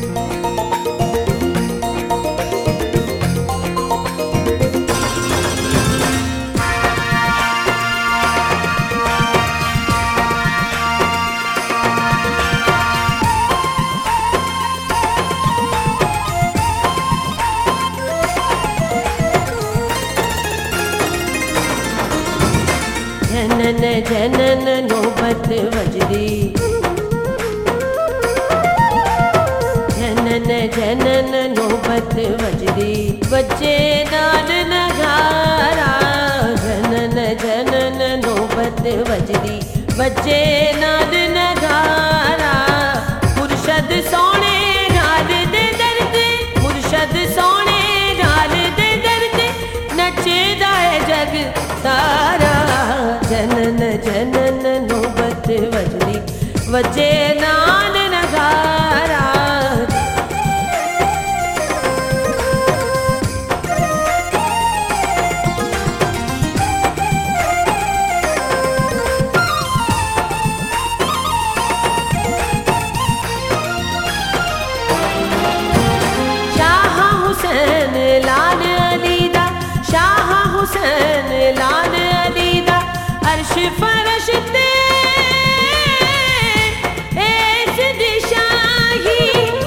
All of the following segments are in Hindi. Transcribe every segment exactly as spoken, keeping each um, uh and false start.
जनन जनन नौबत वजदी, जनन जनन नौबत वजदी, बच्चे नाल नगारा। जनन जनन नौबत वजदी, बच्चे नाल नगारा। मुर्शद सोने नाल दे दर्द, मुर्शद सोने नाल दे दर्द, नचदा है जग सारा। जनन जनन नौबत वजदी, वजे नाल नगारा। शाह हुसैन लाल अली दा, शाह हुसैन लाल अली दा, अर्श फरश ते ऐस दी शाही।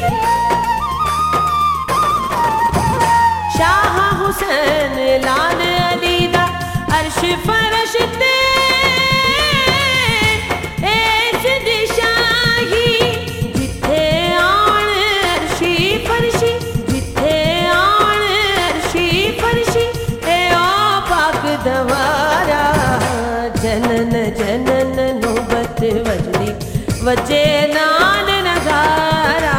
शाह हुसैन लाल अली दा, अर्श फरश ते ऐस दी शाही। जिथे आन अर्शी फरशी, जिथे आन अर्शी फरशी, ए ओ पाक दवारा। जनन जनन नौबत वजदी, वजे नाल नगारा।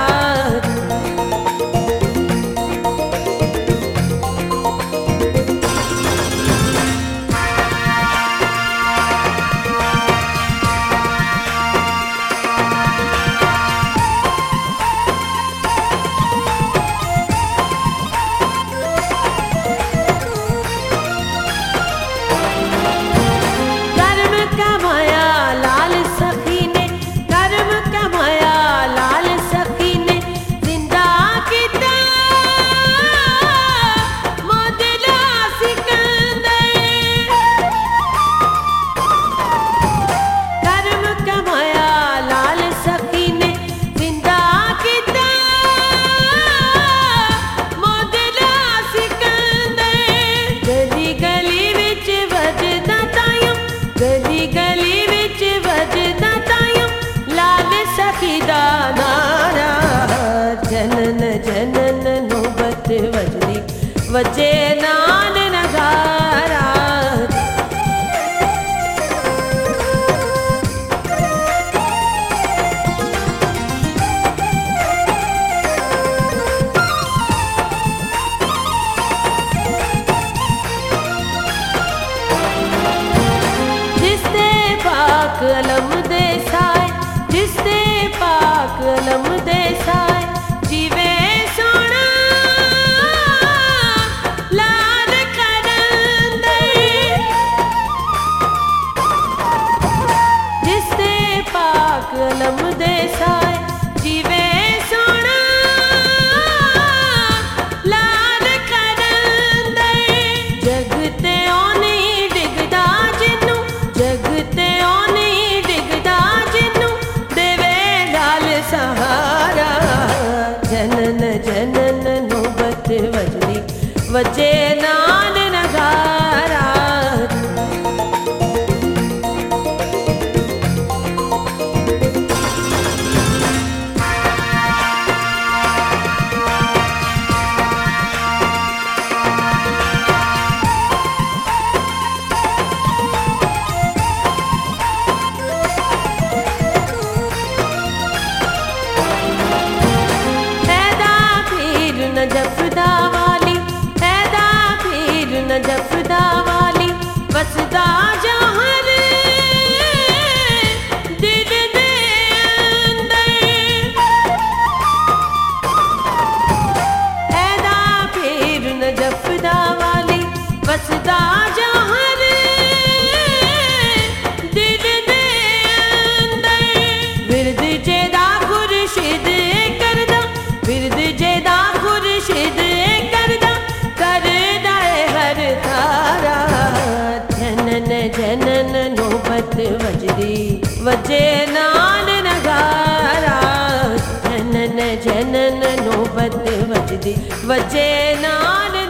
कर्म कमाया लाल सखी ने, कर्म कमाया लाल सखी ने, जिंदा किता मोदला सिकंदर। कर्म कमाया लाल सखी ने, जिंदा किता मोदला सिकंदर। गली गली विच वजदा तायूं, गली गली विच वजदा तायूं, लाल सखी दा नारा। जनन जनन नौबत वजदी, वजे नाल नगारा। जिसते पाक अलम दे साए, जिसते पाक अलम दे साए, जीवे सोना लाल करंदर। जिसते पाक अलम दे साए, जीवे सोना लाल करंदर। जगते ओनी डिगदा जिन्नू, जगते ओनी डिगदा जिन्नू, देवे लाल सहारा। जनन जनन नौबत वजदी, वजे नाल नगारा। हैदा पीर नजफदा वाली, हैदा पीर वजे नाल नगारा जनन जनन नौबत वजदी वजे नाल